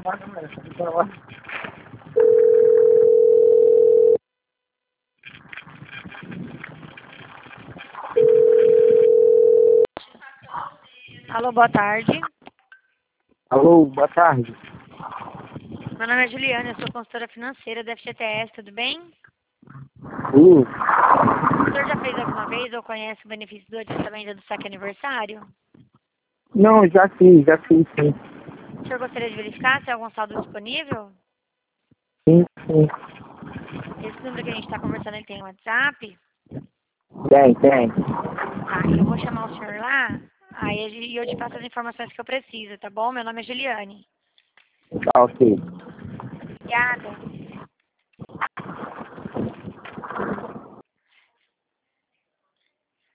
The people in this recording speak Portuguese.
Alô, boa tarde. Alô, boa tarde. Meu nome é Juliana, eu sou consultora financeira da FGTS, tudo bem? Sim, O senhor já fez alguma vez ou conhece o benefício do adiantamento do saque aniversário? não, já fiz, sim. O senhor gostaria de verificar se há algum saldo disponível? Sim. Esse número que a gente está conversando, ele tem WhatsApp? Tem. Tá, eu vou chamar o senhor lá, aí eu te passo as informações que eu preciso, tá bom? Meu nome é Juliane. Tá, ok. Obrigada.